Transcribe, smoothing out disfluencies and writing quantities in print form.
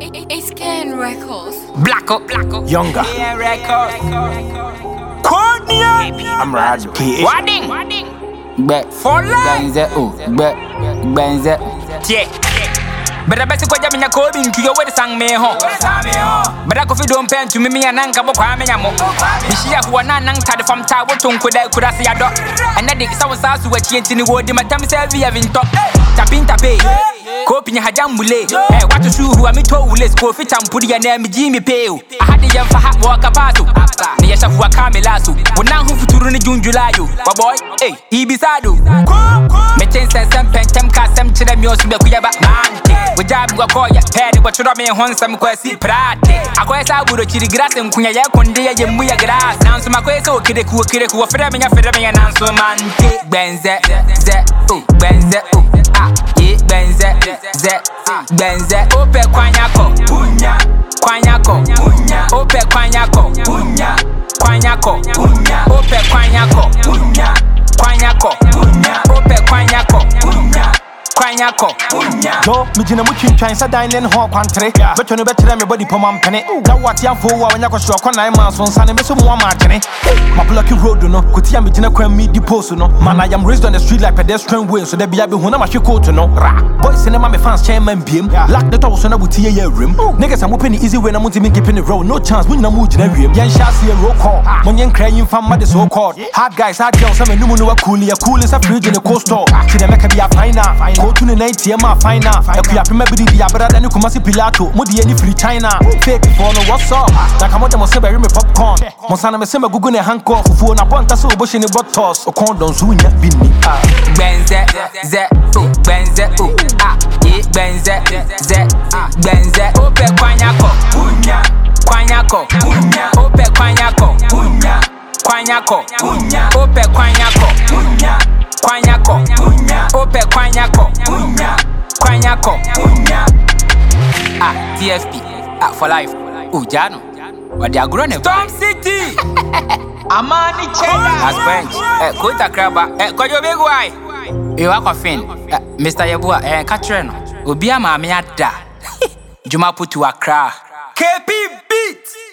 It's Ken Records. Black up. Younger. Yeah, record. Cornea. I'm Raj P. Wadding. Back For life. Benze. Yeah. But I bet you go to Kobe to your wedding sang me home. But I could don't pen to me and Nanka Bokamamo. She have one Nanka from Tower to could I see a dog. And I think someone's house to a change in the world. My time is heavy having top. Tapin tape. Coping Hajamule. What to shoot who I meet to let's go fit and put your name Jimmy Pale. I had the young for hot walk about. The Yasha who are Camelasu. When now who to run in June July. But boy, hey, Ibisado. Metin says some pentem cast some to them yours to the Kuyaba. We job go call ya head what you mean on some quasi prate. I quite I would chili grass and Kunya Kundia Yamuya grass. Now so my queso Kiriku for them and answer man. Benze, Benze, Benze, Ope Quanyako, Ope Quanyako, Ope Quanyako. Joe, me jina muchin chansa dining hall country. But you know better than me body po man penny. That what ya for when you go show kon 9 months on Sunday me so mo margin. My blocky road no, kutia me jina kwan me deposit no. Man I am raised on the street like pedestrian way so there be huna ma hweko to no. Boys cinema me fans chairman biem. Lock the door so na butie ye rim. Niggas am open the easy way na munti me keeping the road. No chance we na mu jina wiem. Yan sha see a roll call. Monyen crying fam ma the so called. Hard guys, hard girls, some no no cool is a fridge in the coastal. See them make be a finer. Go to the 90 ma finer. Ekuya prima bidi dia brother than you kumasi Pilato. Modi any free China. Fake for no what's up. Na kamo dem se bury me popcorn. Monsana me se me gugu ne handcuff. Fufu na ponta so oboshi ni bottles. O condom zunya bini. Benze, Benze, Benze, Benze, Ope Quanyako, Ope Quanyako, Ope Quanyako, Ope Quanyako, TFP, for life, Jano, but they are grown up. Storm City, Amani Chena, as French, Kota Kraba, Koyo Big Why, you are coughing, Mr. Yabua, Catherine, Ubia Mamiata, Juma put to Accra, KP Beat.